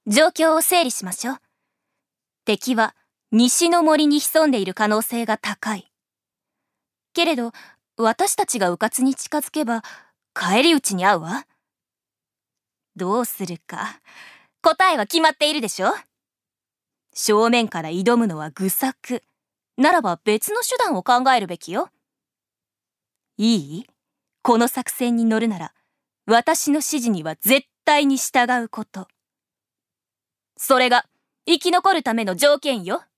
状況を整理しましょう。敵は西の森に潜んでいる可能性が高い。けれど、私たちが迂闊に近づけば、返り討ちに遭うわ。どうするか、答えは決まっているでしょ？正面から挑むのは愚策。ならば別の手段を考えるべきよ。いい？この作戦に乗るなら、私の指示には絶対に従うこと。それが生き残るための条件よ。